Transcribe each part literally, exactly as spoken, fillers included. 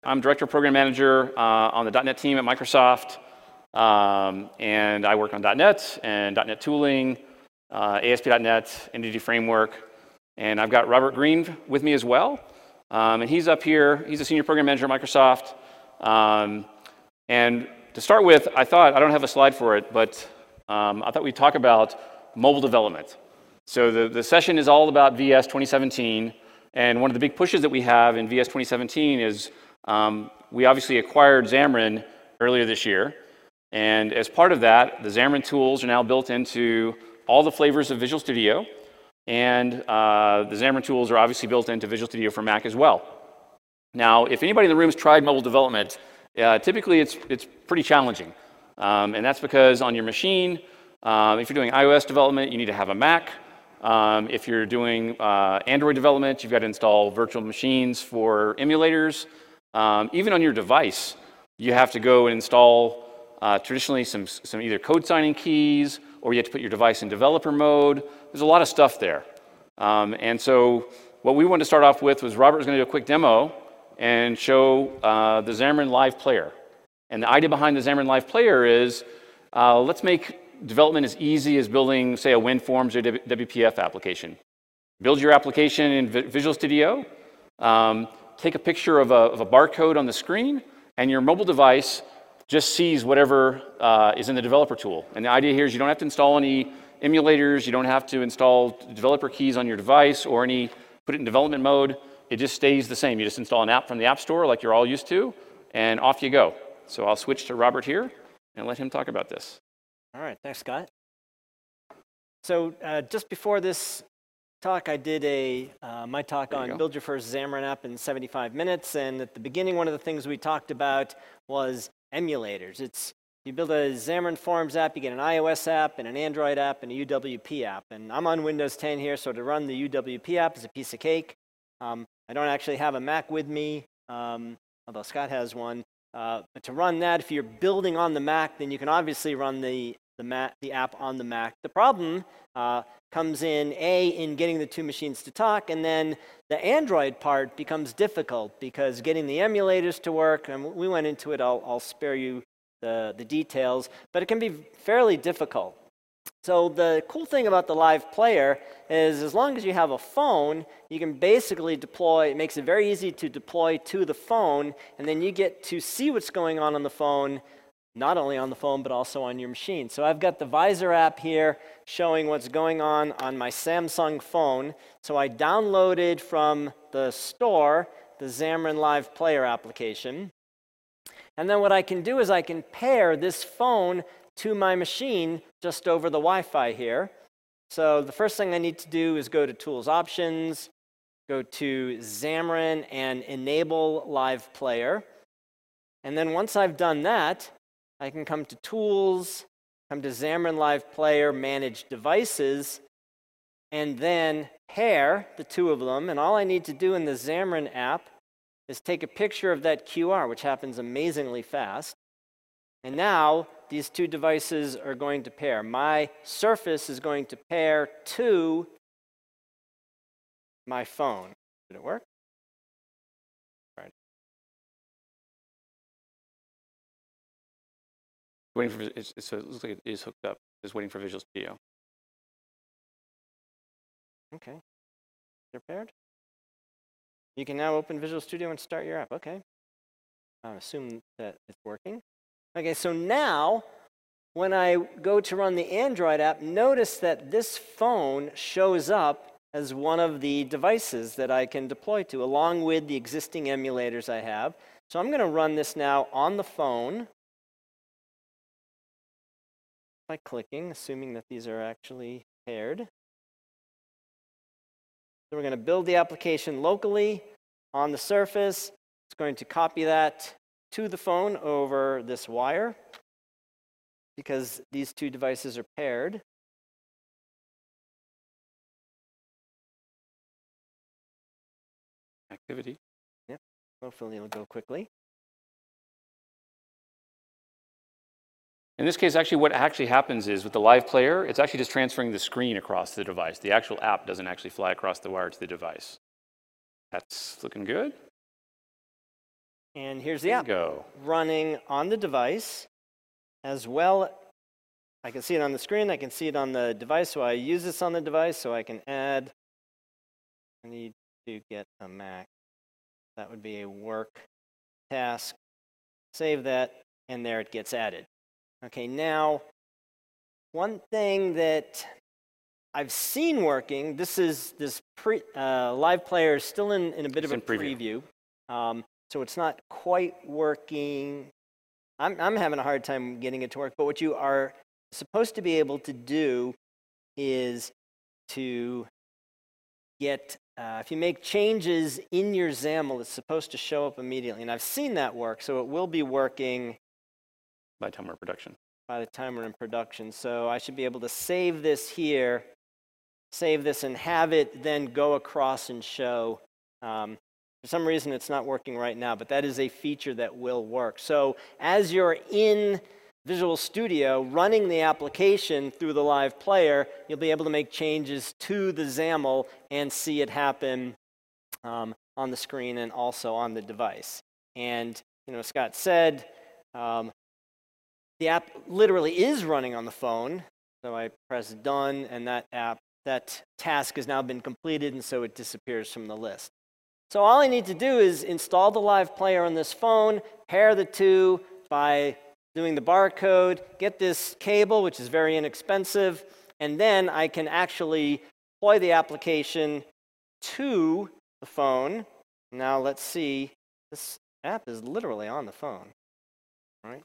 I'm Director of Program Manager uh, on the .NET team at Microsoft, um, and I work on .NET and .NET tooling, uh, A S P dot net, Entity Framework, and I've got Robert Green with me as well, um, and he's up here. He's a Senior Program Manager at Microsoft, um, and to start with, I thought, I don't have a slide for it, but um, I thought we'd talk about mobile development. So the, the session is all about V S twenty seventeen, and one of the big pushes that we have in V S twenty seventeen is um, we obviously acquired Xamarin earlier this year, and as part of that, the Xamarin tools are now built into all the flavors of Visual Studio, and uh, the Xamarin tools are obviously built into Visual Studio for Mac as well. Now, if anybody in the room has tried mobile development, uh, typically it's, it's pretty challenging, um, and that's because on your machine, um, if you're doing iOS development, you need to have a Mac. Um, if you're doing uh, Android development, you've got to install virtual machines for emulators. Um, even on your device, you have to go and install uh, traditionally some, some either code signing keys, or you have to put your device in developer mode. There's a lot of stuff there. Um, and so what we wanted to start off with was Robert was going to do a quick demo and show uh, the Xamarin Live Player. And the idea behind the Xamarin Live Player is uh, let's make development as easy as building, say, a WinForms or W P F application. Build your application in v Visual Studio, um, take a picture of a, of a barcode on the screen, and your mobile device just sees whatever uh, is in the developer tool. And the idea here is you don't have to install any emulators, you don't have to install developer keys on your device or any, put it in development mode. It just stays the same. You just install an app from the App Store like you're all used to, and off you go. So I'll switch to Robert here and let him talk about this. All right, thanks, Scott. So uh, just before this talk, I did a uh, my talk on build your first Xamarin app in seventy-five minutes, and at the beginning, one of the things we talked about was emulators. It's you build a Xamarin Forms app, you get an iOS app, and an Android app, and a U W P app. And I'm on Windows ten here, so to run the U W P app is a piece of cake. Um, I don't actually have a Mac with me, um, although Scott has one. Uh, but to run that, if you're building on the Mac, then you can obviously run the the, Mac, the app on the Mac. The problem uh, comes in, A, in getting the two machines to talk, and then the Android part becomes difficult because getting the emulators to work, and we went into it, I'll, I'll spare you the, the details, but it can be fairly difficult. So the cool thing about the Live Player is as long as you have a phone, you can basically deploy, it makes it very easy to deploy to the phone, and then you get to see what's going on on the phone, not only on the phone, but also on your machine. So I've got the Visor app here showing what's going on on my Samsung phone. So I downloaded from the store the Xamarin Live Player application. And then what I can do is I can pair this phone to my machine just over the Wi-Fi here. So the first thing I need to do is go to Tools Options, go to Xamarin and enable Live Player. And then once I've done that, I can come to Tools, come to Xamarin Live Player, Manage Devices, and then pair the two of them. And all I need to do in the Xamarin app is take a picture of that Q R, which happens amazingly fast. And now these two devices are going to pair. My Surface is going to pair to my phone. Did it work? All right. Waiting for it's, so it looks like it is hooked up. Just waiting for Visual Studio. Okay. They're paired. You can now open Visual Studio and start your app. Okay. I assume that it's working. Okay, so now when I go to run the Android app, notice that this phone shows up as one of the devices that I can deploy to, along with the existing emulators I have. So I'm going to run this now on the phone by clicking, assuming that these are actually paired. So we're going to build the application locally on the Surface. It's going to copy that to the phone over this wire because these two devices are paired. Activity. Yep, hopefully it'll go quickly. In this case, actually, what actually happens is with the Live Player, it's actually just transferring the screen across the device. The actual app doesn't actually fly across the wire to the device. That's looking good. And here's the app Bingo. running on the device as well. I can see it on the screen. I can see it on the device. So I use this on the device so I can add. I need to get a Mac. That would be a work task. Save that, and there it gets added. Okay, now, one thing that I've seen working, this is this pre, uh, live player is still in, in a bit It's of a in preview. preview. Um, so it's not quite working. I'm, I'm having a hard time getting it to work, but what you are supposed to be able to do is to get, uh, if you make changes in your XAML, it's supposed to show up immediately. And I've seen that work, so it will be working By the time we're in production. by the time we're in production. So I should be able to save this here, save this and have it then go across and show. Um, for some reason it's not working right now, but that is a feature that will work. So as you're in Visual Studio running the application through the live player, you'll be able to make changes to the XAML and see it happen um, on the screen and also on the device. And you know, Scott said, um, the app literally is running on the phone. So I press done, and that app, that task has now been completed, and so it disappears from the list. So all I need to do is install the live player on this phone, pair the two by doing the barcode, get this cable, which is very inexpensive, and then I can actually deploy the application to the phone. Now let's see, this app is literally on the phone, right?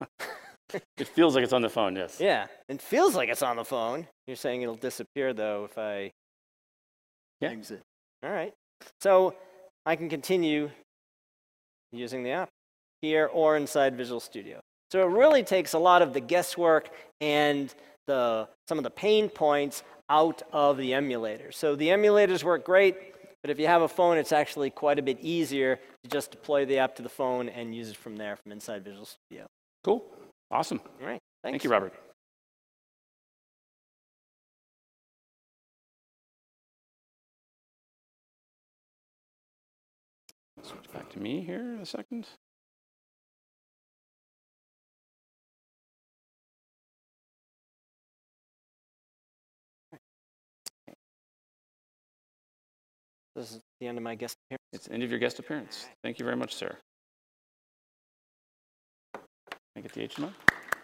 It feels like it's on the phone, yes. Yeah, it feels like it's on the phone. You're saying it'll disappear, though, if I Yeah. exit. All right. So I can continue using the app here or inside Visual Studio. So it really takes a lot of the guesswork and the some of the pain points out of the emulator. So the emulators work great, but if you have a phone, it's actually quite a bit easier to just deploy the app to the phone and use it from there, from inside Visual Studio. Cool. Awesome. All right. Thanks. Thank you, Robert. Switch back to me here in a second. This is the end of my guest appearance. It's the end of your guest appearance. Thank you very much, sir. Can I get the H M I?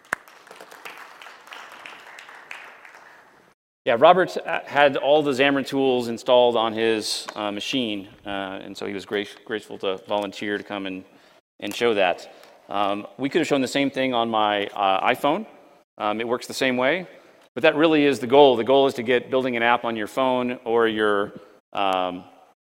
Yeah, Robert had all the Xamarin tools installed on his uh, machine, uh, and so he was grace, grateful to volunteer to come and, and show that. Um, we could have shown the same thing on my uh, iPhone. Um, it works the same way, but that really is the goal. The goal is to get building an app on your phone or your um,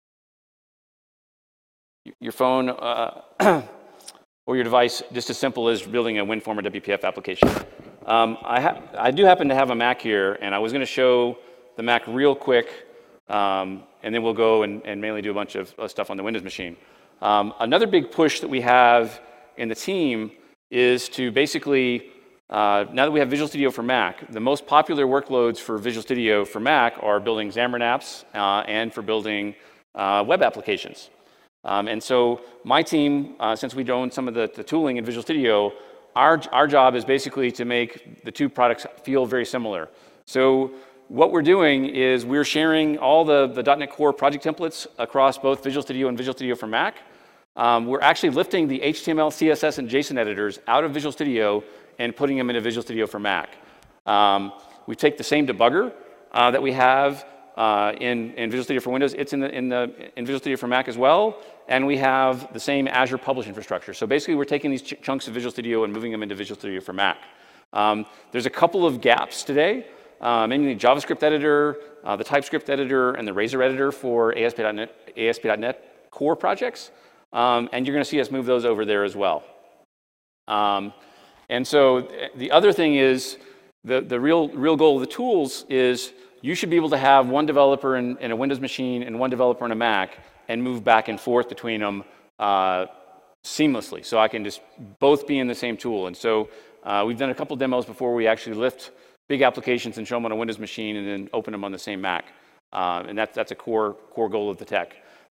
your phone uh, or your device, just as simple as building a WinForm or W P F application. Um, I, ha I do happen to have a Mac here, and I was going to show the Mac real quick, um, and then we'll go and, and mainly do a bunch of uh, stuff on the Windows machine. Um, another big push that we have in the team is to basically, uh, now that we have Visual Studio for Mac, the most popular workloads for Visual Studio for Mac are building Xamarin apps uh, and for building uh, web applications. Um, and so my team, uh, since we own some of the, the tooling in Visual Studio, our, our job is basically to make the two products feel very similar. So what we're doing is we're sharing all the, the .NET Core project templates across both Visual Studio and Visual Studio for Mac. Um, we're actually lifting the H T M L, C S S, and JSON editors out of Visual Studio and putting them into Visual Studio for Mac. Um, we take the same debugger uh, that we have Uh, in, in Visual Studio for Windows, it's in, the, in, the, in Visual Studio for Mac as well, and we have the same Azure Publish infrastructure. So basically, we're taking these ch chunks of Visual Studio and moving them into Visual Studio for Mac. Um, there's a couple of gaps today, uh, mainly the JavaScript editor, uh, the TypeScript editor, and the Razor editor for A S P dot net, A S P dot net core projects, um, and you're going to see us move those over there as well. Um, and so the other thing is, the, the real, real goal of the tools is you should be able to have one developer in, in a Windows machine and one developer in a Mac and move back and forth between them uh, seamlessly. So I can just both be in the same tool. And so uh, we've done a couple demos before we actually lift big applications and show them on a Windows machine and then open them on the same Mac. Uh, and that, that's a core, core goal of the tech.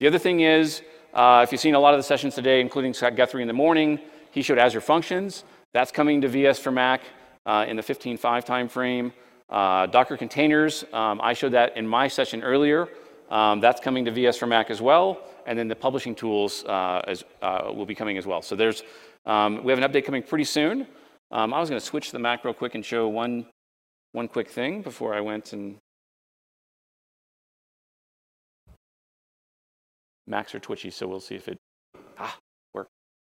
The other thing is, uh, if you've seen a lot of the sessions today, including Scott Guthrie in the morning, he showed Azure Functions. That's coming to V S for Mac uh, in the fifteen point five timeframe. Uh, Docker containers, um, I showed that in my session earlier. Um, that's coming to V S for Mac as well. And then the publishing tools uh, as, uh, will be coming as well. So there's, um, we have an update coming pretty soon. Um, I was going to switch to the Mac real quick and show one, one quick thing before I went and Macs are twitchy, so we'll see if it ah, works.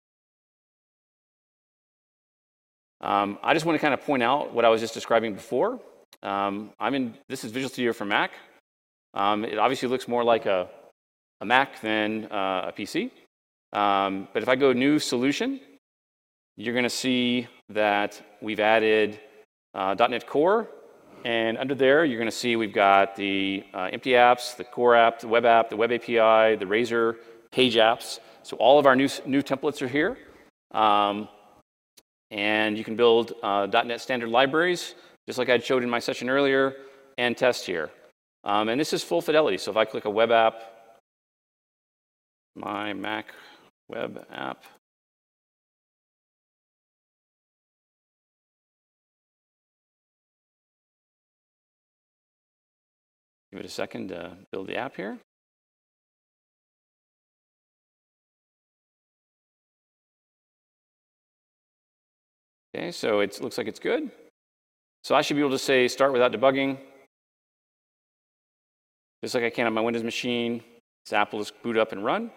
Um, I just want to kind of point out what I was just describing before. Um, I'm in, this is Visual Studio for Mac. Um, it obviously looks more like a, a Mac than uh, a P C. Um, but if I go New Solution, you're going to see that we've added uh, .NET Core. And under there, you're going to see we've got the uh, empty apps, the core app, the web app, the web A P I, the Razor page apps. So all of our new, new templates are here. Um, and you can build uh, .NET standard libraries, just like I showed in my session earlier, and test here. Um, and this is full fidelity. So if I click a web app, my Mac web app, give it a second to build the app here. Okay, so it looks like it's good. So I should be able to say start without debugging, just like I can on my Windows machine. This app will just boot up and run.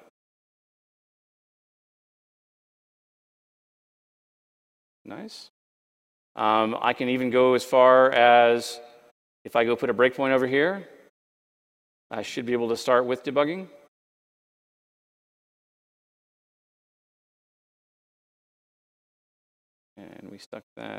Nice. Um, I can even go as far as, if I go put a breakpoint over here, I should be able to start with debugging. And we stuck that.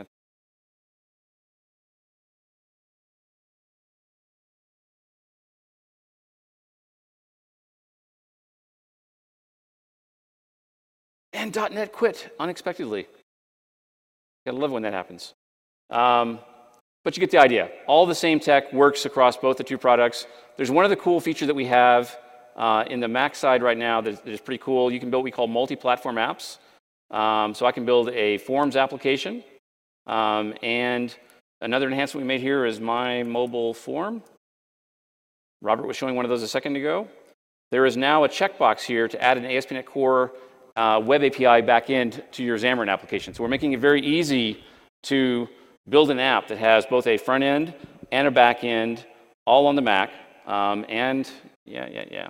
And .NET quit unexpectedly. Gotta love when that happens. Um, But you get the idea. All the same tech works across both the two products. There's one other cool feature that we have uh, in the Mac side right now that is pretty cool. You can build what we call multi-platform apps. Um, so I can build a Forms application. Um, and another enhancement we made here is my mobile form. Robert was showing one of those a second ago. There is now a checkbox here to add an A S P dot NET Core uh, web A P I backend to your Xamarin application. So we're making it very easy to build an app that has both a front end and a back end, all on the Mac. Um, and yeah, yeah, yeah.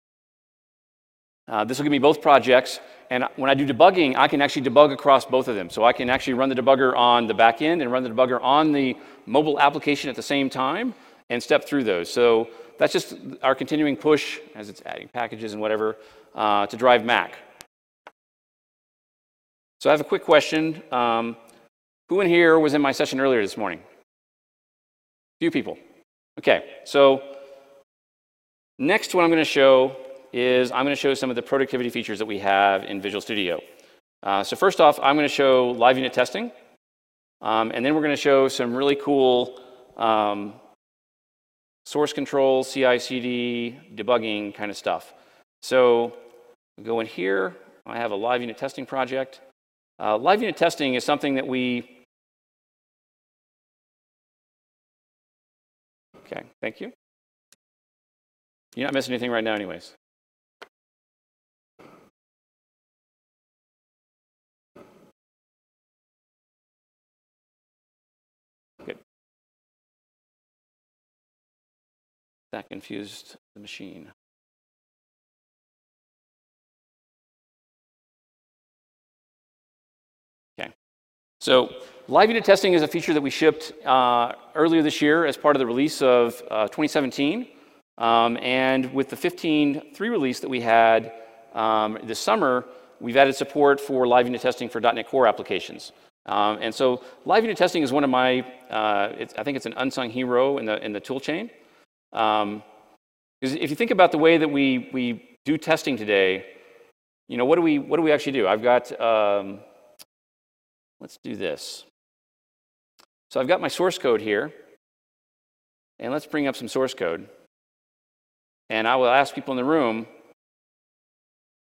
Uh, this will give me both projects. And when I do debugging, I can actually debug across both of them. So I can actually run the debugger on the back end and run the debugger on the mobile application at the same time and step through those. So that's just our continuing push, as it's adding packages and whatever, uh, to drive Mac. So I have a quick question. Um, who in here was in my session earlier this morning? Few people. Okay, so next what I'm going to show is I'm going to show some of the productivity features that we have in Visual Studio. Uh, so first off, I'm going to show live unit testing. Um, and then we're going to show some really cool um, source control, C I C D, debugging kind of stuff. So we go in here. I have a live unit testing project. Uh, live unit testing is something that we... Okay, thank you. You're not missing anything right now anyways. Good. That confused the machine. Okay. So live unit testing is a feature that we shipped uh, earlier this year as part of the release of uh, twenty seventeen. Um, and with the fifteen point three release that we had um, this summer, we've added support for live unit testing for .NET Core applications. Um, and so live unit testing is one of my, uh, it's, I think it's an unsung hero in the, in the tool chain. Um, because if you think about the way that we, we do testing today, you know, what do we, what do we actually do? I've got, um, let's do this. So I've got my source code here, and let's bring up some source code. And I will ask people in the room,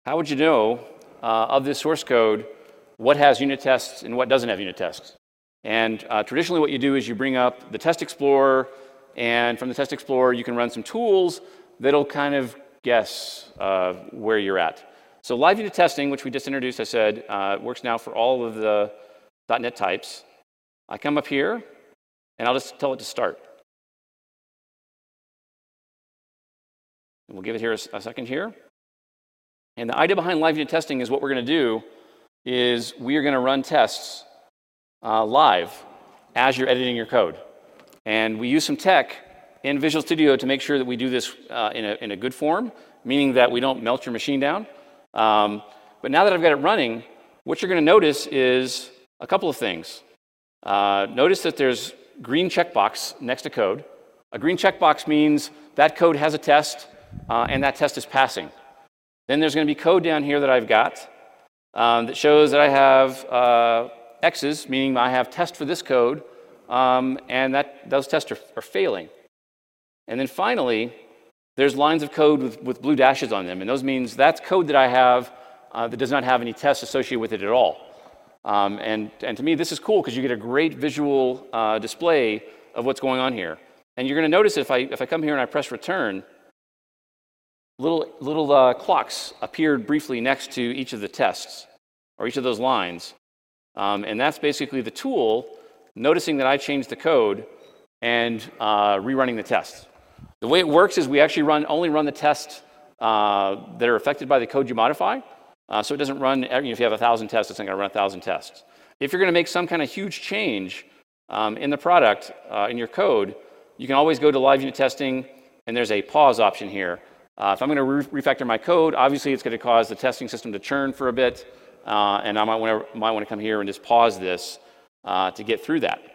how would you know uh, of this source code what has unit tests and what doesn't have unit tests? And uh, traditionally what you do is you bring up the Test Explorer, and from the Test Explorer you can run some tools that'll kind of guess uh, where you're at. So live unit testing, which we just introduced, I said, uh, works now for all of the .NET types. I come up here, and I'll just tell it to start. We'll give it here a, a second here. And the idea behind live unit testing is what we're going to do is we are going to run tests uh, live as you're editing your code. And we use some tech in Visual Studio to make sure that we do this uh, in, a, in a good form, meaning that we don't melt your machine down. Um, but now that I've got it running, what you're going to notice is a couple of things. Uh, notice that there's green checkbox next to code. A green checkbox means that code has a test, uh, and that test is passing. Then there's going to be code down here that I've got um, that shows that I have uh, X's, meaning I have test for this code, um, and that those tests are, are failing. And then finally, there's lines of code with, with blue dashes on them, and those means that's code that I have uh, that does not have any tests associated with it at all. Um, and, and to me, this is cool because you get a great visual uh, display of what's going on here. And you're going to notice if I, if I come here and I press return, little, little uh, clocks appeared briefly next to each of the tests, or each of those lines. Um, and that's basically the tool noticing that I changed the code and uh, rerunning the tests. The way it works is we actually run only run the tests uh, that are affected by the code you modify. Uh, so it doesn't run, you know, if you have a thousand tests, it's not going to run a thousand tests. If you're going to make some kind of huge change um, in the product, uh, in your code, you can always go to live unit testing, and there's a pause option here. Uh, if I'm going to re refactor my code, obviously it's going to cause the testing system to churn for a bit, uh, and I might want to might want to come here and just pause this uh, to get through that.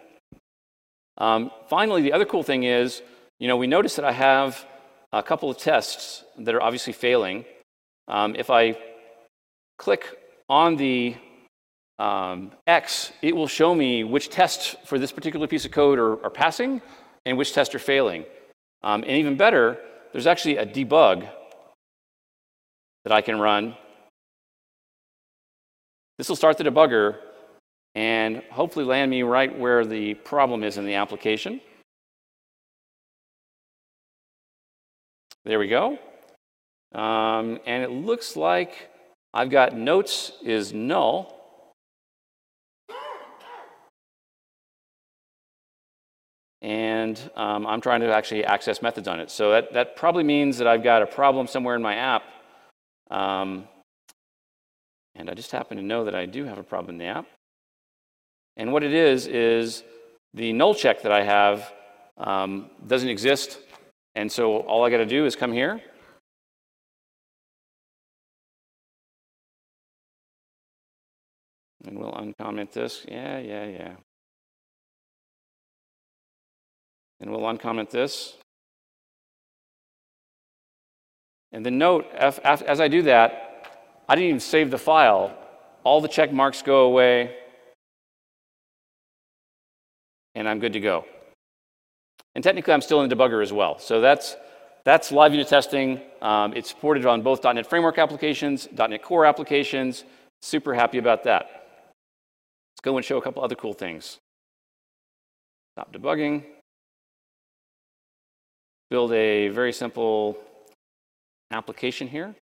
Um, finally, the other cool thing is, you know, we notice that I have a couple of tests that are obviously failing. Um, if I click on the um, X, it will show me which tests for this particular piece of code are, are passing and which tests are failing. Um, and even better, there's actually a debug that I can run. This will start the debugger and hopefully land me right where the problem is in the application. There we go. Um, and it looks like I've got notes is null. And um, I'm trying to actually access methods on it. So that, that probably means that I've got a problem somewhere in my app. Um, and I just happen to know that I do have a problem in the app. And what it is, is the null check that I have um, doesn't exist. And so all I got to do is come here. And we'll uncomment this. Yeah, yeah, yeah. And we'll uncomment this. And then note, as I do that, I didn't even save the file. All the check marks go away. And I'm good to go. And technically, I'm still in the debugger as well. So that's, that's live unit testing. Um, it's supported on both .NET Framework applications, .NET Core applications. Super happy about that. Let's go and show a couple other cool things. Stop debugging. Build a very simple application here.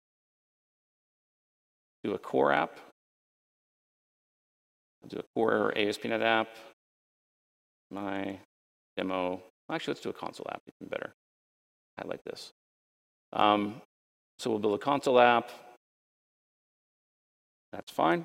Do a core app. I'll do a core A S P dot NET app. My demo. Actually, let's do a console app, even better. Highlight this. Um, so we'll build a console app. That's fine.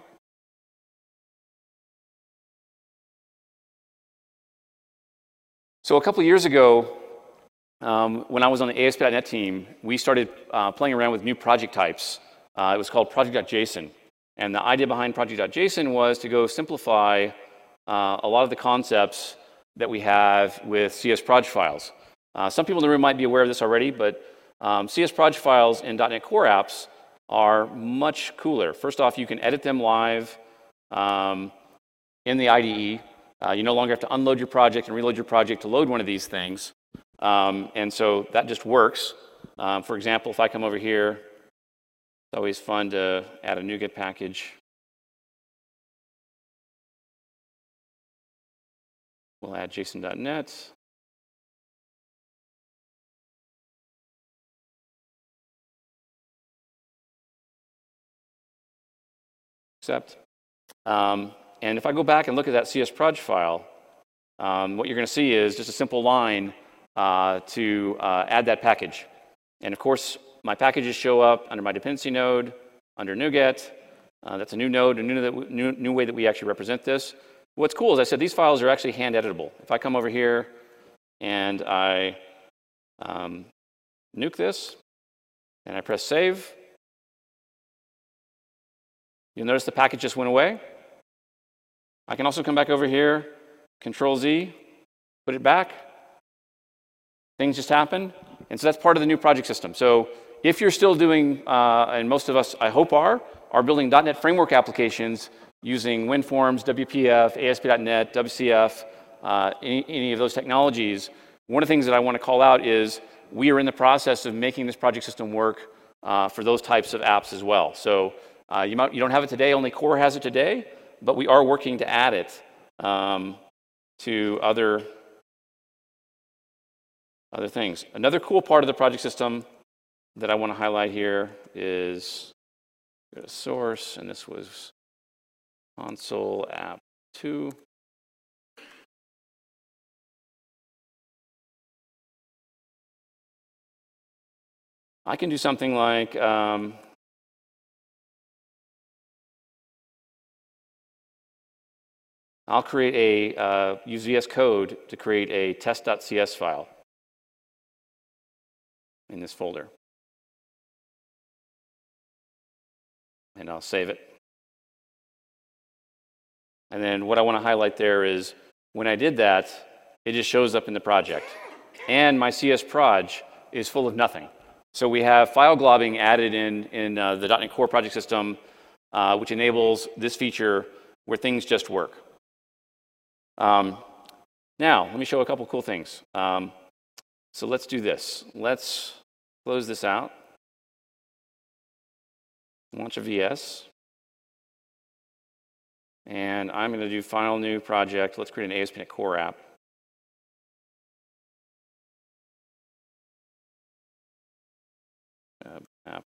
So a couple of years ago, um, when I was on the A S P dot NET team, we started uh, playing around with new project types. Uh, it was called project.json. And the idea behind project.json was to go simplify uh, a lot of the concepts that we have with C S project files. Uh, some people in the room might be aware of this already, but um, C S project files in .NET Core apps are much cooler. First off, you can edit them live um, in the I D E. Uh, you no longer have to unload your project and reload your project to load one of these things. Um, and so that just works. Um, for example, if I come over here It's always fun to add a NuGet package. We'll add JSON dot net. Accept. Um, and if I go back and look at that C S proj file, um, what you're going to see is just a simple line uh, to uh, add that package. And of course, my packages show up under my dependency node, under NuGet. Uh, that's a new node, a new, new, new way that we actually represent this. What's cool is I said these files are actually hand editable. If I come over here and I um, nuke this, and I press save, you'll notice the package just went away. I can also come back over here, Control Z, put it back. Things just happen. And so that's part of the new project system. So if you're still doing, uh, and most of us, I hope are, are building dot net framework applications using WinForms, W P F, A S P dot net, W C F, uh, any, any of those technologies, one of the things that I want to call out is we are in the process of making this project system work uh, for those types of apps as well. So uh, you, might, you don't have it today, only Core has it today, but we are working to add it um, to other, other things. Another cool part of the project system that I want to highlight here is go to source, and this was console app two. I can do something like um, I'll create a uh, use V S Code to create a test dot C S file in this folder, and I'll save it. And then what I want to highlight there is when I did that, it just shows up in the project. And my C S proj is full of nothing. So we have file globbing added in, in uh, the dot net Core project system, uh, which enables this feature where things just work. Um, now, let me show a couple cool things. Um, so let's do this. Let's close this out. Launch a V S. And I'm going to do File New Project. Let's create an A S P dot net Core app. Uh, app.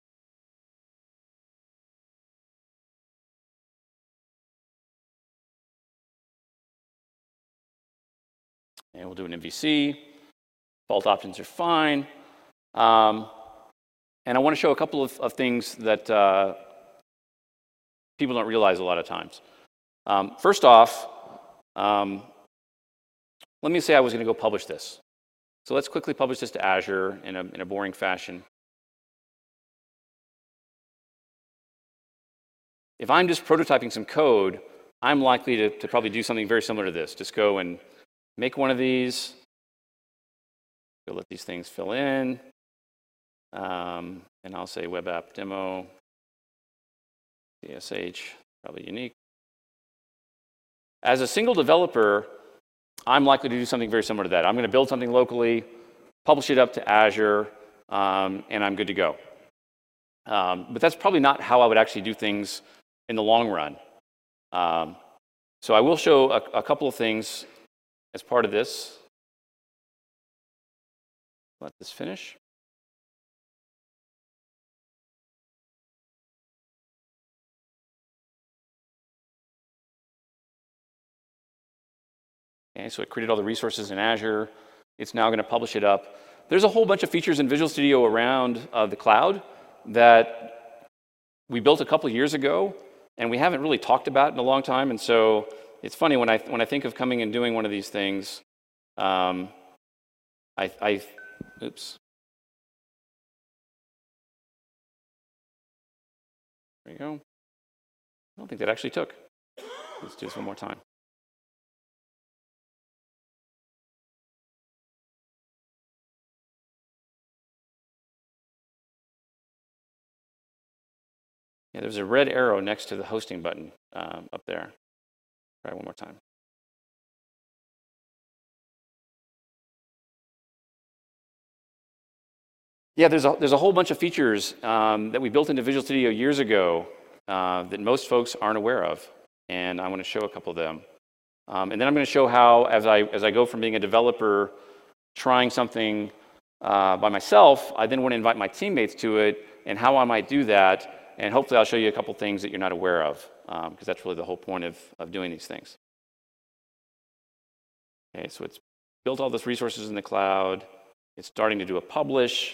And we'll do an M V C. Default options are fine. Um, and I want to show a couple of, of things that uh, people don't realize a lot of times. Um, first off, um, let me say I was going to go publish this. So let's quickly publish this to Azure in a, in a boring fashion. If I'm just prototyping some code, I'm likely to, to probably do something very similar to this. Just go and make one of these. Go let these things fill in. Um, and I'll say web app demo. C S H, probably unique. As a single developer, I'm likely to do something very similar to that. I'm going to build something locally, publish it up to Azure, um, and I'm good to go. Um, but that's probably not how I would actually do things in the long run. Um, so I will show a, a couple of things as part of this. Let this finish. Okay, so it created all the resources in Azure. It's now going to publish it up. There's a whole bunch of features in Visual Studio around uh, the cloud that we built a couple years ago, and we haven't really talked about in a long time. And so it's funny when I when I think of coming and doing one of these things. Um, I, I oops. There you go. I don't think that actually took. Let's do this one more time. Yeah, there's a red arrow next to the hosting button um, up there. Try one more time. Yeah, there's a, there's a whole bunch of features um, that we built into Visual Studio years ago uh, that most folks aren't aware of, and I want to show a couple of them. Um, and then I'm going to show how, as I, as I go from being a developer, trying something uh, by myself, I then want to invite my teammates to it, and how I might do that, and hopefully I'll show you a couple things that you're not aware of, because um, that's really the whole point of, of doing these things. Okay, so it's built all those resources in the cloud. It's starting to do a publish.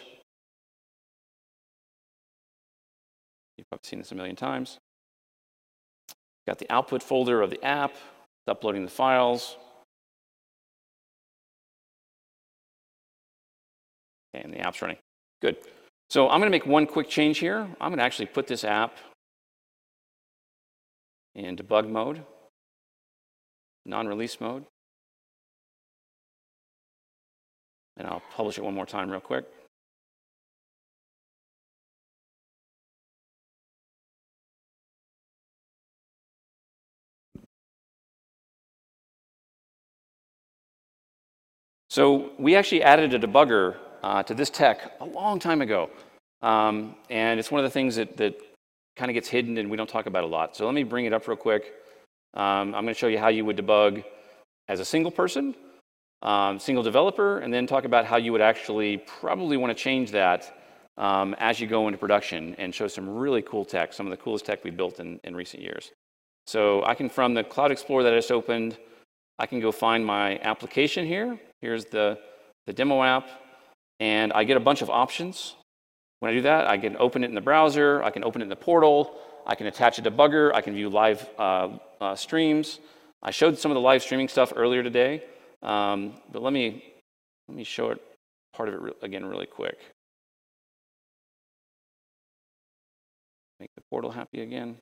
You've probably seen this a million times. Got the output folder of the app. It's uploading the files. Okay, and the app's running. Good. So I'm going to make one quick change here. I'm going to actually put this app in debug mode, non-release mode. And I'll publish it one more time real quick. So we actually added a debugger uh, to this tech a long time ago. Um, and it's one of the things that, that kind of gets hidden and we don't talk about a lot. So let me bring it up real quick. Um, I'm going to show you how you would debug as a single person, um, single developer, and then talk about how you would actually probably want to change that um, as you go into production, and show some really cool tech, some of the coolest tech we built in, in recent years. So I can, from the Cloud Explorer that I just opened, I can go find my application here. Here's the, the demo app, and I get a bunch of options. When I do that, I can open it in the browser, I can open it in the portal, I can attach a debugger, I can view live uh, uh, streams. I showed some of the live streaming stuff earlier today, um, but let me, let me show it, part of it re again really quick. Make the portal happy again.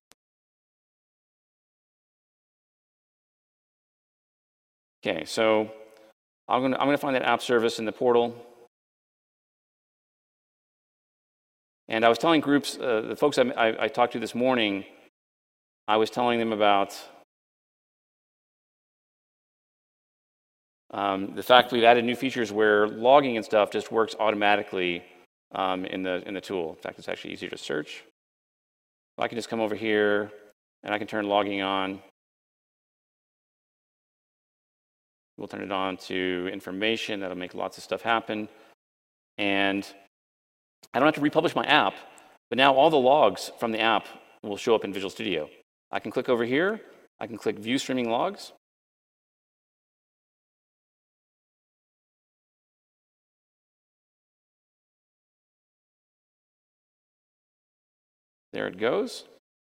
Okay, so I'm going to I'm going to find that app service in the portal. And I was telling groups, uh, the folks I, I, I talked to this morning, I was telling them about um, the fact we've added new features where logging and stuff just works automatically um, in the in the tool. In fact, it's actually easier to search. So I can just come over here and I can turn logging on. We'll turn it on to information. That'll make lots of stuff happen. And I don't have to republish my app, but now all the logs from the app will show up in Visual Studio. I can click over here. I can click View Streaming Logs. There it goes.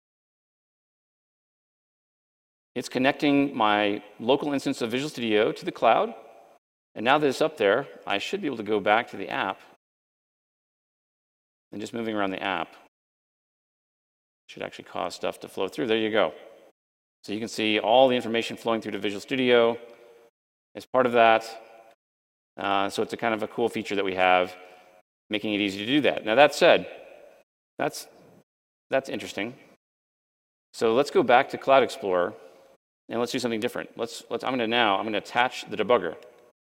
It's connecting my local instance of Visual Studio to the cloud. And now that it's up there, I should be able to go back to the app. And just moving around the app should actually cause stuff to flow through. There you go. So you can see all the information flowing through to Visual Studio as part of that. Uh, so it's a kind of a cool feature that we have, making it easy to do that. Now that said, that's, that's interesting. So let's go back to Cloud Explorer. And let's do something different. Let's, let's, I'm going to now, I'm going to attach the debugger.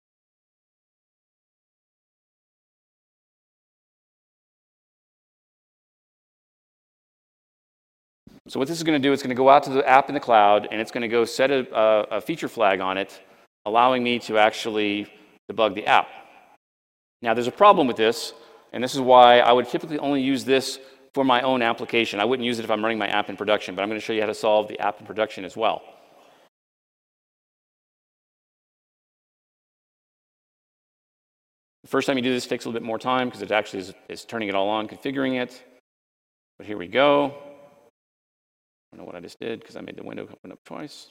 So what this is going to do, it's going to go out to the app in the cloud, and it's going to go set a, a, a feature flag on it, allowing me to actually debug the app. Now, there's a problem with this, and this is why I would typically only use this for my own application. I wouldn't use it if I'm running my app in production, but I'm going to show you how to solve the app in production as well. The first time you do this, it takes a little bit more time because it actually is, is turning it all on, configuring it. But here we go. I don't know what I just did because I made the window open up twice.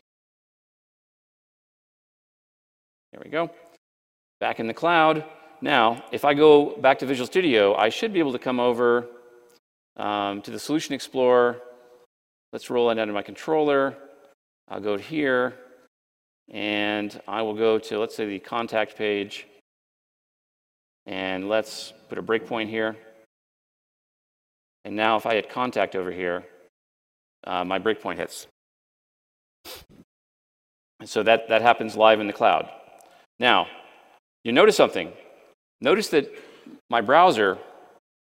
There we go. Back in the cloud. Now, if I go back to Visual Studio, I should be able to come over um, to the Solution Explorer. Let's roll it under my controller. I'll go here, and I will go to, let's say, the contact page. And let's put a breakpoint here. And now if I hit contact over here, uh, my breakpoint hits. And so that, that happens live in the cloud. Now, you notice something. Notice that my browser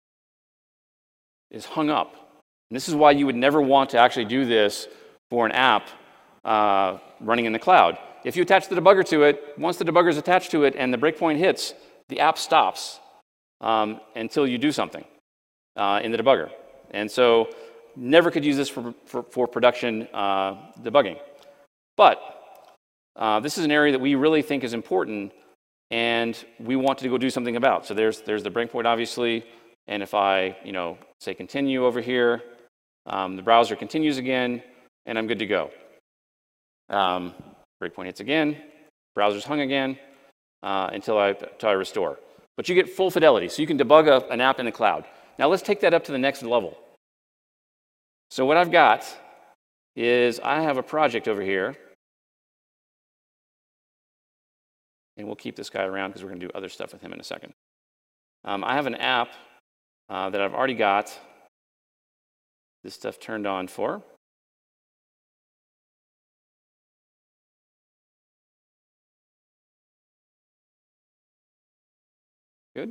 is hung up. And this is why you would never want to actually do this for an app uh, running in the cloud. If you attach the debugger to it, once the debugger is attached to it and the breakpoint hits, the app stops um, until you do something uh, in the debugger. And so never could use this for, for, for production uh, debugging. But uh, this is an area that we really think is important and we want to go do something about. So there's, there's the breakpoint, obviously. And if I, you know, say continue over here, um, the browser continues again, and I'm good to go. Um, breakpoint hits again, browser's hung again, uh, until, I, until I restore. But you get full fidelity, so you can debug a, an app in the cloud. Now let's take that up to the next level. So what I've got is I have a project over here, and we'll keep this guy around because we're going to do other stuff with him in a second. Um, I have an app uh, that I've already got this stuff turned on for. Good.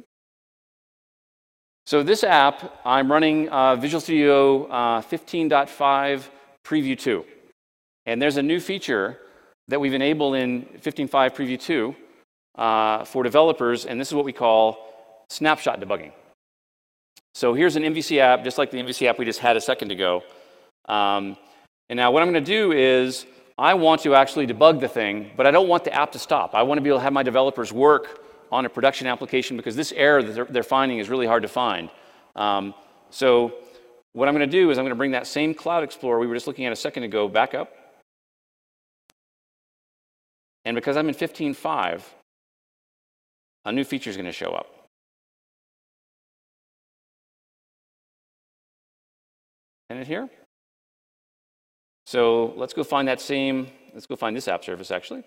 So this app, I'm running uh, Visual Studio uh, fifteen point five Preview two. And there's a new feature that we've enabled in fifteen point five Preview two uh, for developers, and this is what we call snapshot debugging. So here's an M V C app, just like the M V C app we just had a second ago. Um, and now what I'm going to do is I want to actually debug the thing, but I don't want the app to stop. I want to be able to have my developers work on a production application because this error that they're, they're finding is really hard to find. Um, so what I'm going to do is I'm going to bring that same Cloud Explorer we were just looking at a second ago back up. And because I'm in fifteen point five, a new feature is going to show up. And it here. So let's go find that same, let's go find this app service actually.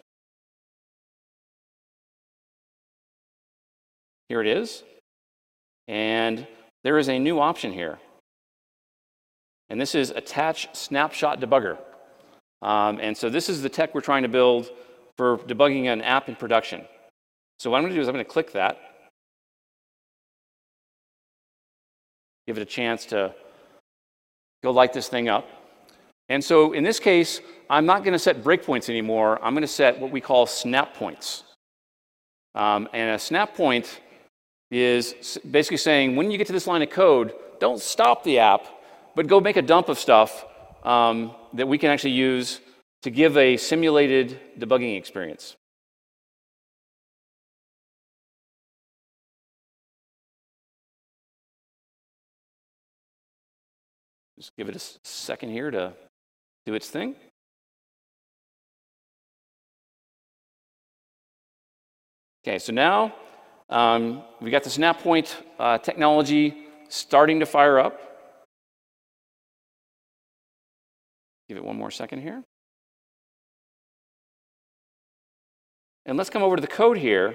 Here it is. And there is a new option here. And this is Attach Snapshot Debugger. Um, and so this is the tech we're trying to build for debugging an app in production. So what I'm going to do is I'm going to click that. Give it a chance to go light this thing up. And so in this case, I'm not going to set breakpoints anymore. I'm going to set what we call snap points. Um, and a snap point is basically saying when you get to this line of code, don't stop the app, but go make a dump of stuff um, that we can actually use to give a simulated debugging experience. Just give it a second here to do its thing. Okay, so now um, we got the snap point uh, technology starting to fire up. Give it one more second here. And let's come over to the code here.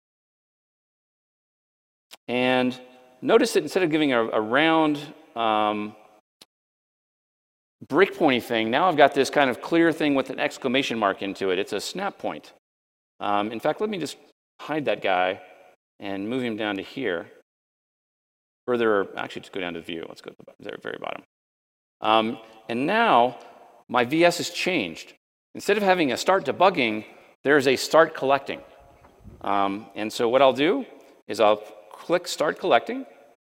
And notice that instead of giving a, a round um, breakpointy thing, now I've got this kind of clear thing with an exclamation mark into it. It's a snap point. Um, in fact, let me just hide that guy and move him down to here. Further, actually, just go down to view. Let's go to the very bottom. Um, and now my V S has changed. Instead of having a start debugging, there's a start collecting. Um, and so what I'll do is I'll click start collecting.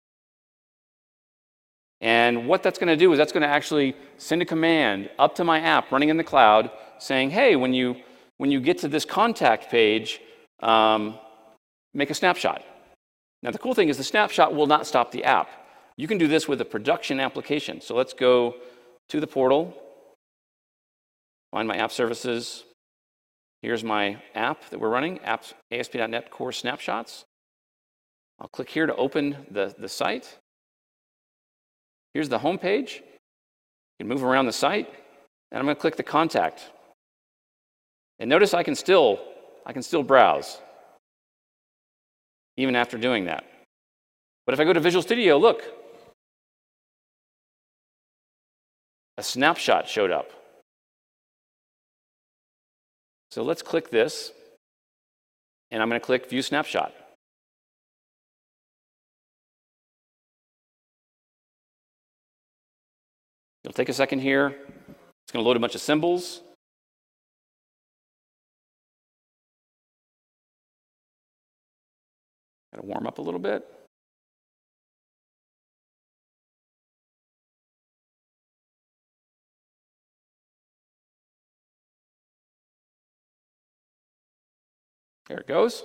And what that's going to do is that's going to actually send a command up to my app running in the cloud saying, hey, when you, when you get to this contact page, um, make a snapshot. Now, the cool thing is the snapshot will not stop the app. You can do this with a production application. So let's go to the portal, find my app services. Here's my app that we're running, apps, A S P dot net Core Snapshots. I'll click here to open the, the site. Here's the home page. You can move around the site, and I'm going to click the contact. And notice I can still, I can still browse, even after doing that. But if I go to Visual Studio, look, a snapshot showed up. So let's click this, and I'm going to click View Snapshot. It'll take a second here. It's going to load a bunch of symbols. Got to warm up a little bit. There it goes.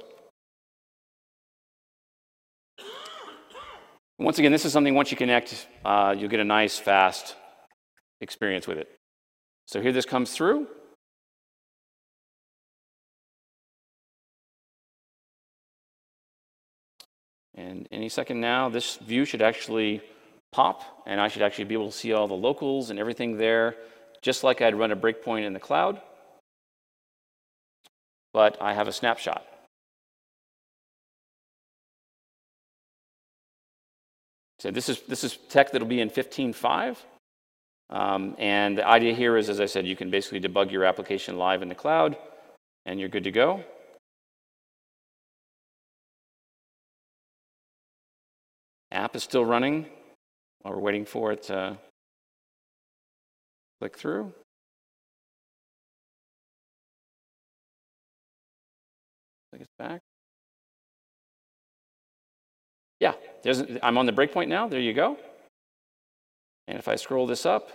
Once again, this is something, once you connect, uh, you'll get a nice, fast experience with it. So here this comes through. And any second now, this view should actually pop, and I should actually be able to see all the locals and everything there, just like I'd run a breakpoint in the cloud. But I have a snapshot. So this is this is tech that'll be in fifteen point five. Um, and the idea here is, as I said, you can basically debug your application live in the cloud, and you're good to go. App is still running while we're waiting for it to click through. Click it back. Yeah, there's, I'm on the breakpoint now. There you go. And if I scroll this up,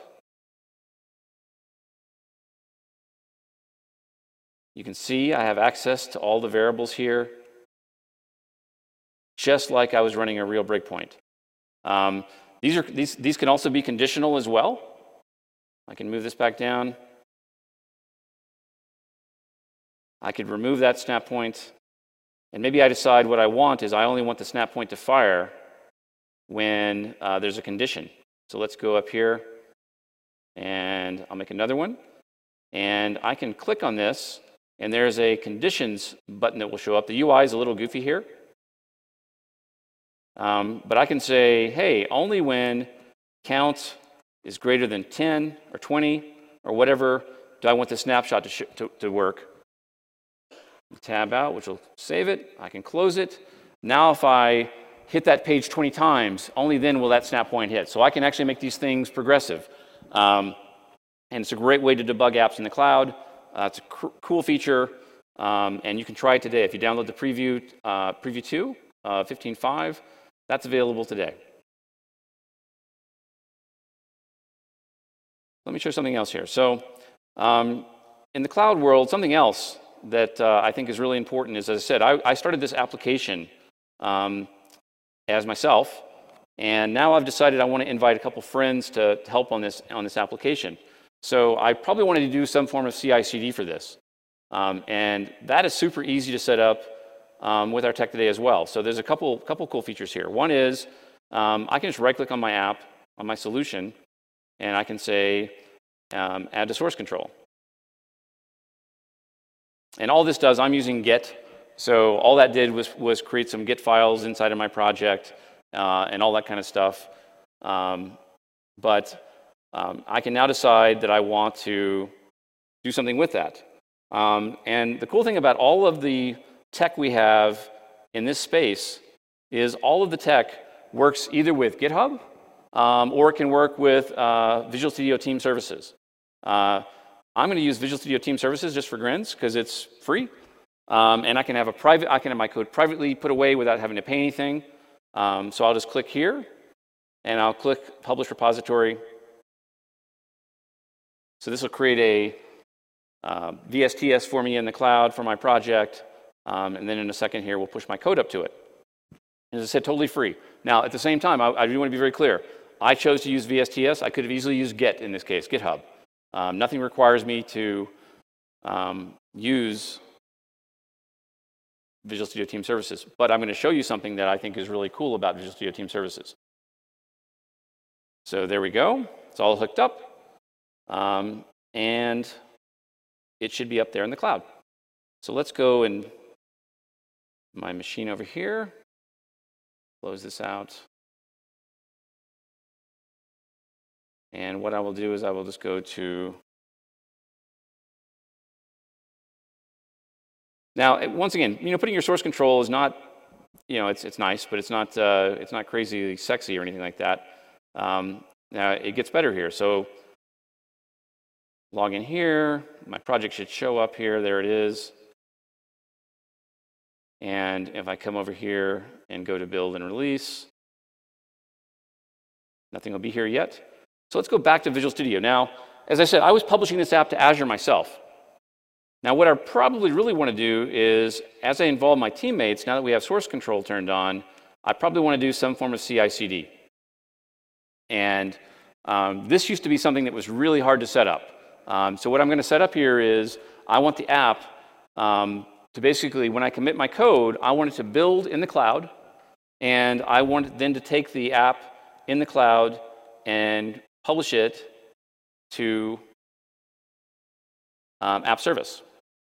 you can see I have access to all the variables here, just like I was running a real breakpoint. Um, these, are, these, these can also be conditional as well. I can move this back down. I could remove that snap point. And maybe I decide what I want is I only want the snap point to fire when uh, there's a condition. So let's go up here, and I'll make another one. And I can click on this, and there's a conditions button that will show up. The U I is a little goofy here. Um, but I can say, hey, only when count is greater than ten or twenty or whatever do I want the snapshot to, sh to, to work. Tab out, which will save it. I can close it. Now if I hit that page twenty times, only then will that snap point hit. So I can actually make these things progressive. Um, and it's a great way to debug apps in the cloud. Uh, it's a cool feature, um, and you can try it today. If you download the preview, uh, preview two, uh, fifteen point five, that's available today. Let me show something else here. So um, in the cloud world, something else that uh, I think is really important is, as I said, I, I started this application um, as myself, and now I've decided I want to invite a couple friends to, to help on this, on this application. So I probably wanted to do some form of C I C D for this. Um, and that is super easy to set up um, with our tech today as well. So there's a couple, couple cool features here. One is um, I can just right-click on my app, on my solution, and I can say um, add to source control. And all this does, I'm using Git, so all that did was, was create some Git files inside of my project uh, and all that kind of stuff. Um, but um, I can now decide that I want to do something with that. Um, and the cool thing about all of the tech we have in this space is all of the tech works either with GitHub um, or it can work with uh, Visual Studio Team Services. Uh, I'm going to use Visual Studio Team Services just for grins because it's free, um, and I can have a private. I can have my code privately put away without having to pay anything. Um, so I'll just click here, and I'll click Publish Repository. So this will create a uh, V S T S for me in the cloud for my project, um, and then in a second here we'll push my code up to it. And as I said, totally free. Now at the same time, I, I do want to be very clear. I chose to use V S T S. I could have easily used Git in this case, GitHub. Um, nothing requires me to um, use Visual Studio Team Services, but I'm going to show you something that I think is really cool about Visual Studio Team Services. So there we go. It's all hooked up, um, and it should be up there in the cloud. So let's go and my machine over here, close this out. And what I will do is I will just go to, now once again, you know, putting your source control is not, you know, it's it's nice, but it's not uh, it's not crazy sexy or anything like that. Um, Now it gets better here. So log in here. My project should show up here. There it is. And if I come over here and go to build and release, nothing will be here yet. So let's go back to Visual Studio. Now, as I said, I was publishing this app to Azure myself. Now, what I probably really want to do is, as I involve my teammates, now that we have source control turned on, I probably want to do some form of C I C D. And um, this used to be something that was really hard to set up. Um, so what I'm going to set up here is I want the app um, to basically, when I commit my code, I want it to build in the cloud, and I want it then to take the app in the cloud and publish it to um, app service.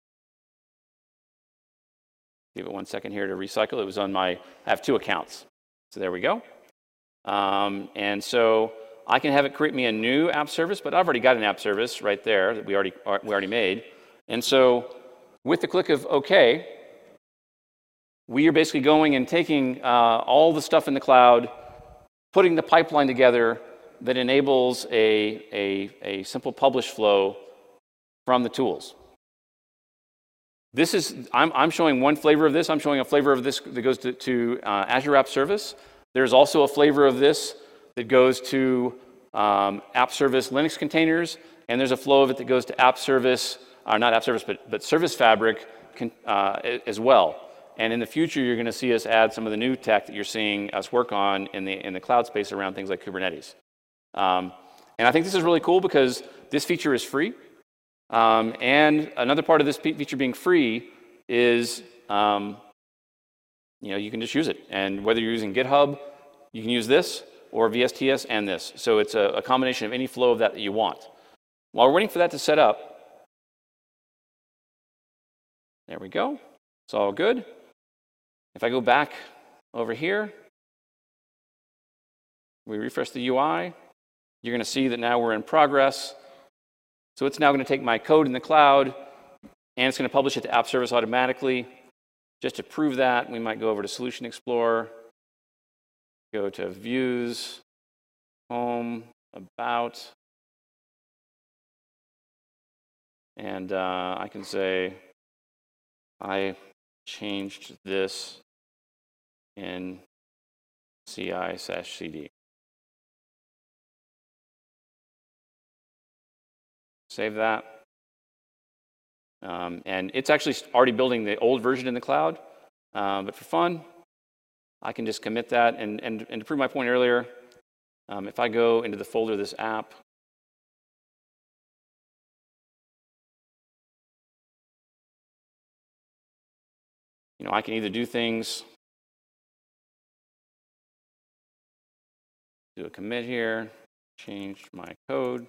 Give it one second here to recycle. It was on my, I have two accounts. So there we go. Um, and so I can have it create me a new app service, but I've already got an app service right there that we already, we already made. And so with the click of OK, we are basically going and taking uh, all the stuff in the cloud, putting the pipeline together that enables a, a, a simple publish flow from the tools. This is, I'm, I'm showing one flavor of this. I'm showing a flavor of this that goes to, to uh, Azure App Service. There's also a flavor of this that goes to um, App Service Linux containers, and there's a flow of it that goes to App Service, or not App Service, but, but Service Fabric can, uh, as well. And in the future, you're going to see us add some of the new tech that you're seeing us work on in the, in the cloud space around things like Kubernetes. Um, and I think this is really cool because this feature is free. Um, and another part of this feature being free is, um, you know, you can just use it. And whether you're using GitHub, you can use this, or V S T S and this. So it's a, a combination of any flow of that that you want. While we're waiting for that to set up, there we go. It's all good. If I go back over here, we refresh the U I, you're going to see that now we're in progress. So it's now going to take my code in the cloud, and it's going to publish it to App Service automatically. Just to prove that, we might go over to Solution Explorer, go to Views, Home, About, and uh, I can say, I changed this in C I slash C D. Save that. Um, and it's actually already building the old version in the cloud. Uh, but for fun, I can just commit that. And, and, and to prove my point earlier, um, if I go into the folder of this app, you know, I can either do things, do a commit here, change my code,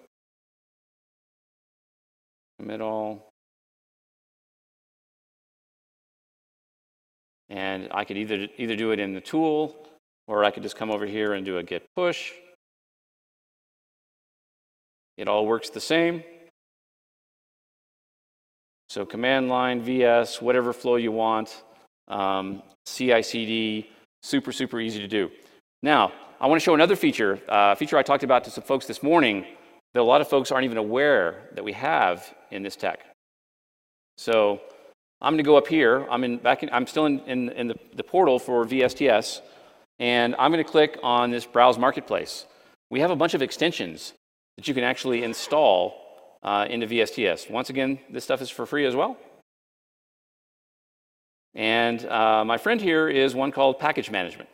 commit all. And I could either, either do it in the tool, or I could just come over here and do a git push. It all works the same. So command line, V S, whatever flow you want, um, C I C D, super, super easy to do. Now, I want to show another feature, uh, a feature I talked about to some folks this morning that a lot of folks aren't even aware that we have in this tech. So I'm going to go up here. I'm in back. In, I'm still in, in, in the, the portal for V S T S, and I'm going to click on this Browse Marketplace. We have a bunch of extensions that you can actually install uh, into V S T S. Once again, this stuff is for free as well. And uh, my friend here is one called Package Management.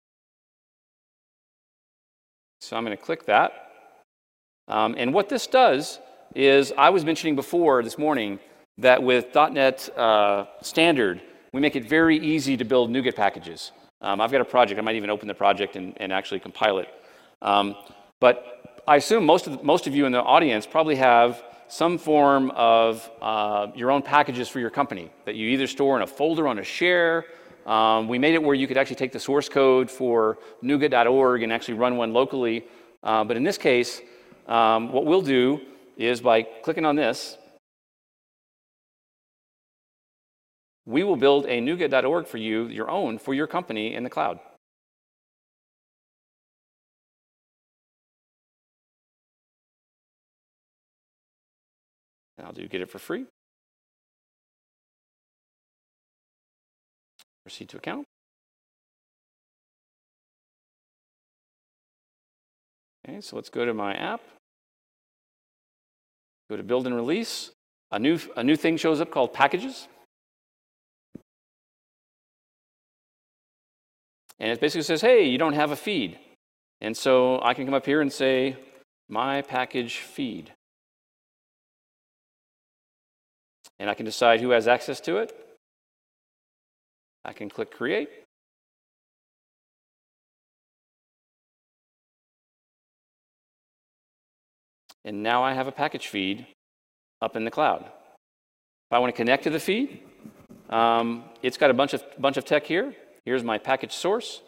So I'm going to click that. Um, and what this does is, I was mentioning before this morning that with dot net uh, Standard, we make it very easy to build NuGet packages. Um, I've got a project. I might even open the project and, and actually compile it. Um, but I assume most of, most of you in the audience probably have some form of uh, your own packages for your company that you either store in a folder on a share. Um, we made it where you could actually take the source code for NuGet dot org and actually run one locally. Uh, but in this case, um, what we'll do is by clicking on this, we will build a NuGet dot org for you, your own, for your company in the cloud. I'll do get it for free. Proceed to account. Okay, so let's go to my app. Go to build and release. A new, a new thing shows up called packages. And it basically says, hey, you don't have a feed. And so I can come up here and say, my package feed. And I can decide who has access to it. I can click create. And now I have a package feed up in the cloud. If I want to connect to the feed, um, it's got a bunch of, bunch of tech here. Here's my package source.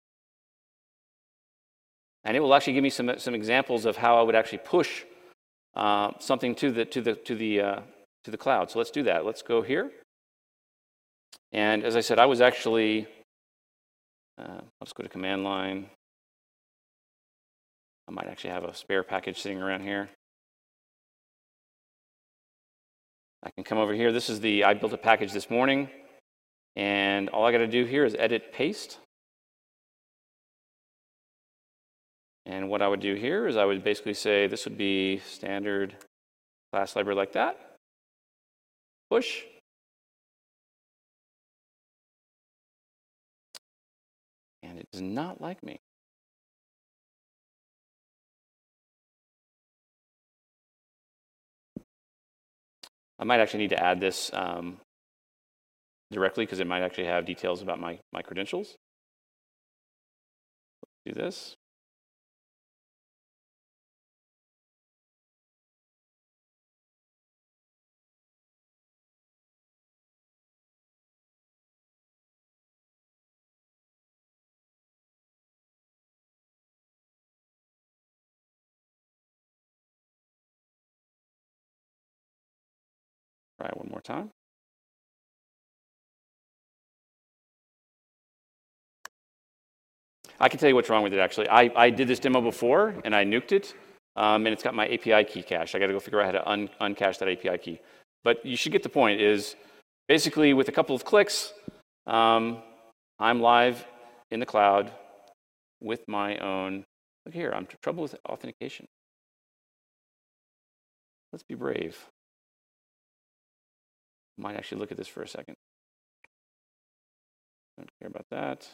And it will actually give me some, some examples of how I would actually push uh, something to the, to, the, to, the, uh, to the cloud. So let's do that. Let's go here. And as I said, I was actually, uh, let's go to command line. I might actually have a spare package sitting around here. I can come over here. This is the, I built a package this morning. And all I got to do here is edit paste. And what I would do here is I would basically say this would be standard class library like that. Push. And it does not like me. I might actually need to add this um, directly because it might actually have details about my, my credentials. Do this. Try it one more time. I can tell you what's wrong with it, actually. I, I did this demo before, and I nuked it, um, and it's got my A P I key cache. I got to go figure out how to un uncache that A P I key. But you should get the point, is basically with a couple of clicks, um, I'm live in the cloud with my own, look here, I'm in trouble with authentication. Let's be brave. Might actually look at this for a second. Don't care about that.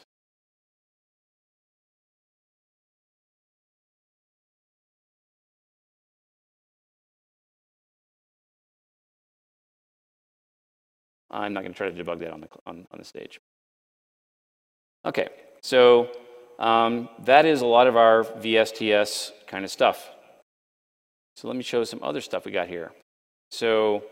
I'm not going to try to debug that on the, on, on the stage. Okay, so um, that is a lot of our V S T S kind of stuff. So let me show some other stuff we got here. So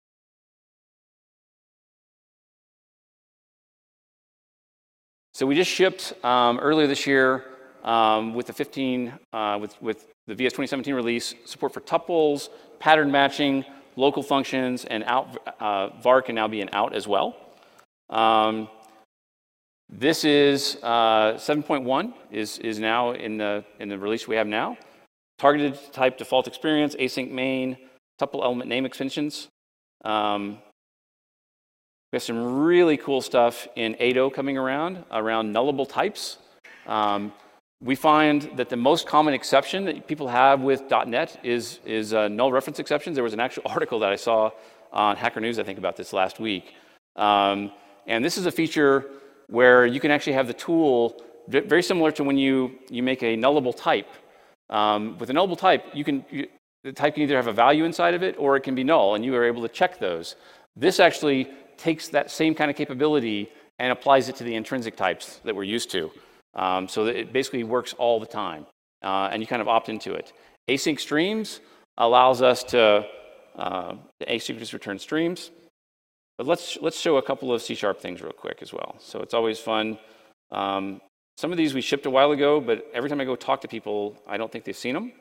So we just shipped um, earlier this year um, with the fifteen uh, with with the V S twenty seventeen release, support for tuples, pattern matching, local functions, and out. Uh, var can now be an out as well. Um, this is uh, seven point one is is now in the in the release we have now. Targeted type default experience, async main, tuple element name extensions. Um, We have some really cool stuff in eight point oh coming around, around nullable types. Um, we find that the most common exception that people have with .NET is, is uh, null reference exceptions. There was an actual article that I saw on Hacker News, I think, about this last week. Um, and this is a feature where you can actually have the tool, very similar to when you, you make a nullable type. Um, with a nullable type, you can, you, the type can either have a value inside of it or it can be null, and you are able to check those. This actually takes that same kind of capability and applies it to the intrinsic types that we're used to. Um, so that it basically works all the time, uh, and you kind of opt into it. Async streams allows us to, uh, to asynchronous return streams. But let's, let's show a couple of C sharp things real quick as well. So it's always fun. Um, some of these we shipped a while ago, but every time I go talk to people, I don't think they've seen them.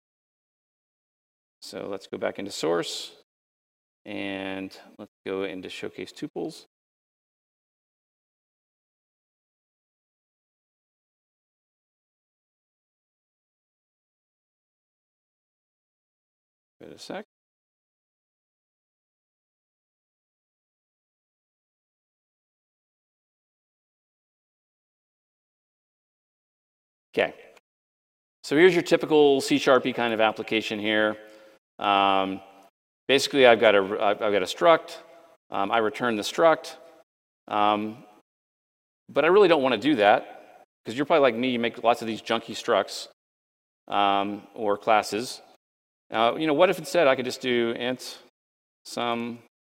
So let's go back into source. And let's go into showcase tuples. Wait a sec. Okay. So here's your typical C-sharpy kind of application here. Um, basically, I've got a I've got a struct. Um, I return the struct, um, but I really don't want to do that because you're probably like me. You make lots of these junky structs um, or classes. Now, you know, what if instead I could just do int sum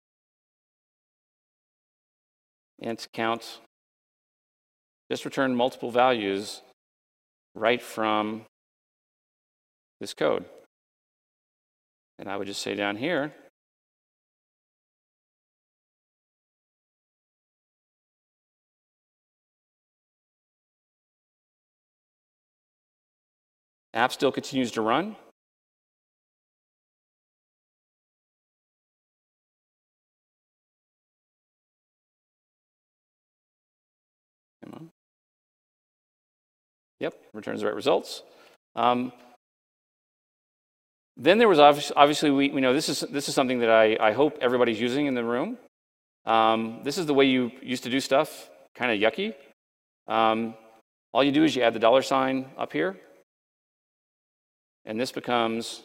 int count, just return multiple values right from this code. And I would just say down here, app still continues to run. Come on. Yep, returns the right results. Um, then there was obviously, obviously we, we know this is this is something that I, I hope everybody's using in the room. Um, this is the way you used to do stuff, kind of yucky. Um, all you do is you add the dollar sign up here, and this becomes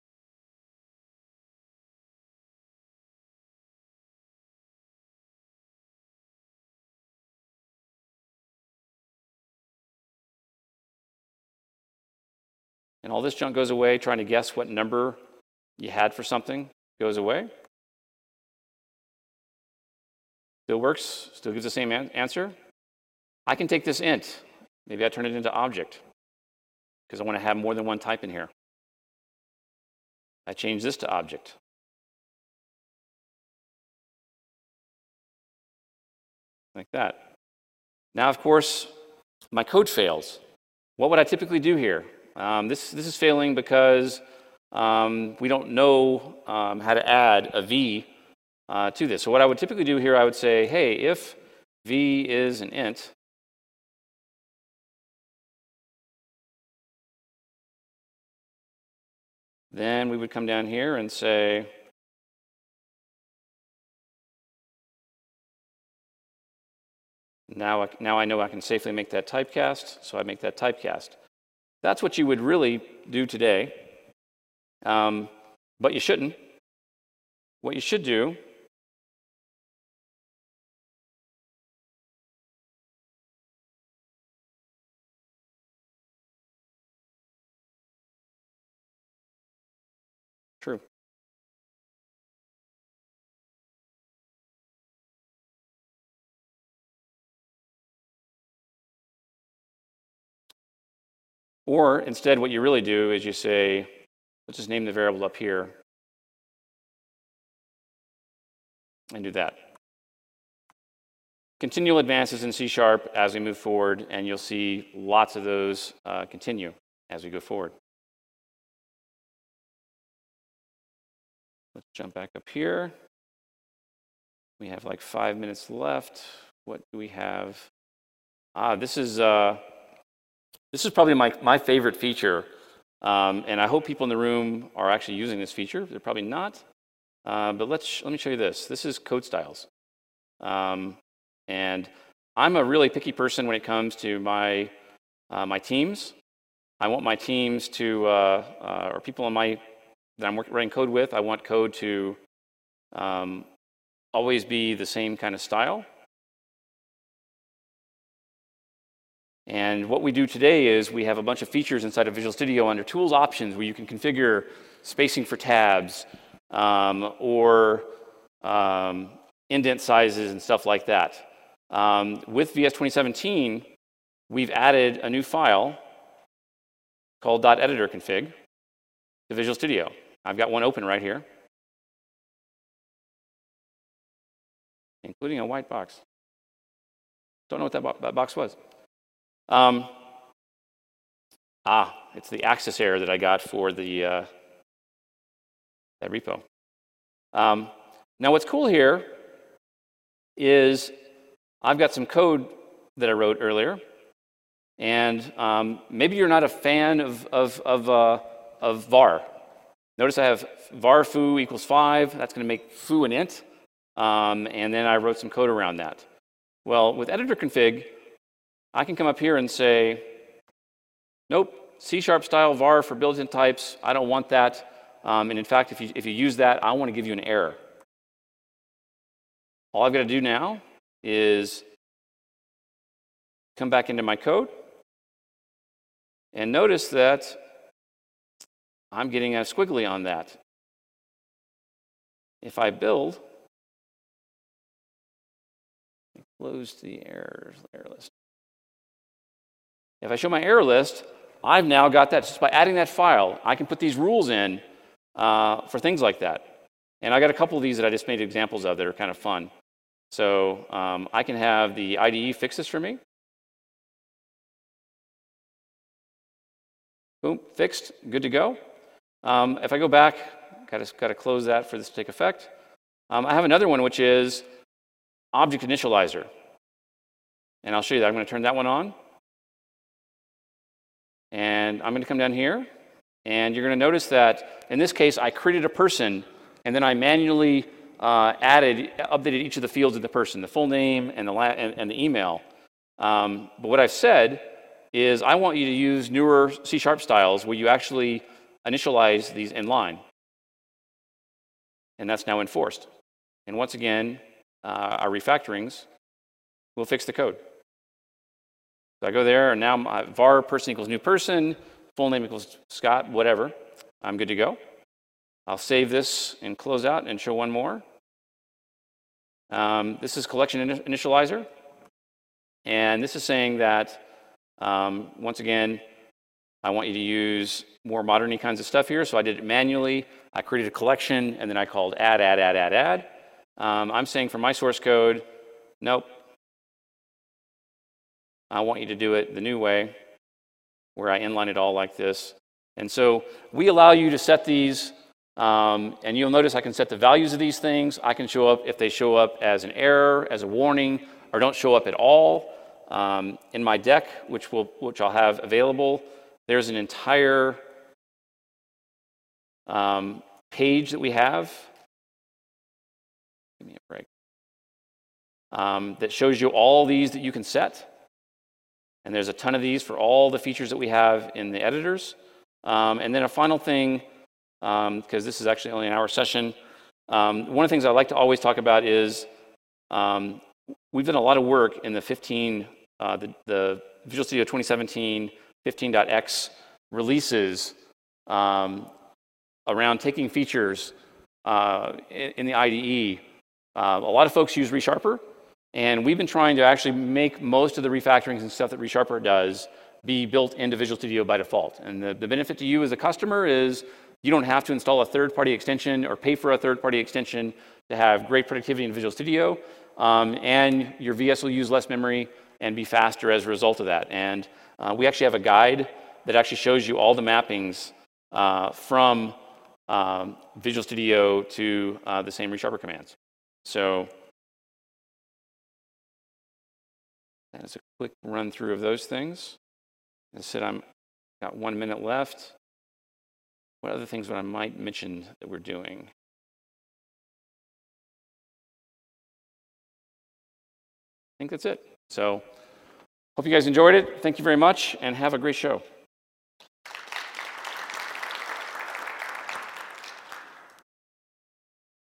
and all this junk goes away. Trying to guess what number you had for something goes away. Still works, still gives the same an answer. I can take this int. Maybe I turn it into object because I want to have more than one type in here. I change this to object. Like that. Now, of course, my code fails. What would I typically do here? Um, this, this is failing because um, we don't know um, how to add a v uh, to this. So what I would typically do here, I would say, hey, if v is an int, then we would come down here and say, now I, now I know I can safely make that typecast, so I make that typecast. That's what you would really do today, um, but you shouldn't. What you should do True. Or instead, what you really do is you say, let's just name the variable up here and do that. Continual advances in C sharp as we move forward, and you'll see lots of those uh, continue as we go forward. Let's jump back up here. We have like five minutes left. What do we have? Ah, this is uh, this is probably my my favorite feature, um, and I hope people in the room are actually using this feature. They're probably not, uh, but let's let me show you this. This is code styles, um, and I'm a really picky person when it comes to my uh, my teams. I want my teams to uh, uh, or people on my that I'm working, writing code with. I want code to um, always be the same kind of style. And what we do today is we have a bunch of features inside of Visual Studio under Tools Options where you can configure spacing for tabs um, or um, indent sizes and stuff like that. Um, with V S twenty seventeen, we've added a new file called .editorconfig to Visual Studio. I've got one open right here, including a white box. Don't know what that, bo that box was. Um, ah, it's the access error that I got for the uh, that repo. Um, now, what's cool here is I've got some code that I wrote earlier, and um, maybe you're not a fan of of of, uh, of var. Notice I have var foo equals five. That's going to make foo an int, um, and then I wrote some code around that. Well, with editor config, I can come up here and say, nope, C-sharp style var for built-in types, I don't want that. Um, and in fact, if you, if you use that, I want to give you an error. All I've got to do now is come back into my code and notice that I'm getting a squiggly on that. If I build, close the errors, error list. If I show my error list, I've now got that. Just by adding that file, I can put these rules in uh, for things like that. And I got a couple of these that I just made examples of that are kind of fun. So um, I can have the I D E fix this for me. Boom, fixed, good to go. Um, if I go back, got to, got to close that for this to take effect. Um, I have another one, which is object initializer. And I'll show you that. I'm going to turn that one on. And I'm going to come down here. And you're going to notice that, in this case, I created a person, and then I manually uh, added, updated each of the fields of the person, the full name and the, la and, and the email. Um, but what I've said is I want you to use newer C-sharp styles where you actually initialize these in line. And that's now enforced. And once again, uh, our refactorings will fix the code. So I go there, and now my var person equals new person, full name equals Scott, whatever. I'm good to go. I'll save this and close out and show one more. Um, this is collection initializer. And this is saying that, um, once again, I want you to use more modern-y kinds of stuff here. So I did it manually. I created a collection, and then I called add, add, add, add, add. Um, I'm saying for my source code, nope. I want you to do it the new way, where I inline it all like this. And so we allow you to set these, um, and you'll notice I can set the values of these things. I can show up if they show up as an error, as a warning, or don't show up at all. Um, in my deck, which, will, which I'll have available, there's an entire um, page that we have. Give me a break. Um, that shows you all these that you can set. And there's a ton of these for all the features that we have in the editors. Um, and then a final thing, because um, this is actually only an hour session, um, one of the things I like to always talk about is um, we've done a lot of work in the fifteen, uh, the, the Visual Studio twenty seventeen fifteen dot x releases um, around taking features uh, in, in the I D E. Uh, a lot of folks use ReSharper. And we've been trying to actually make most of the refactorings and stuff that ReSharper does be built into Visual Studio by default. And the, the benefit to you as a customer is you don't have to install a third-party extension or pay for a third-party extension to have great productivity in Visual Studio. Um, and your V S will use less memory and be faster as a result of that. And uh, we actually have a guide that actually shows you all the mappings uh, from um, Visual Studio to uh, the same ReSharper commands. So that's a quick run through of those things. As I said, I'm got one minute left. What other things would I might mention that we're doing? I think that's it. So hope you guys enjoyed it. Thank you very much, and have a great show.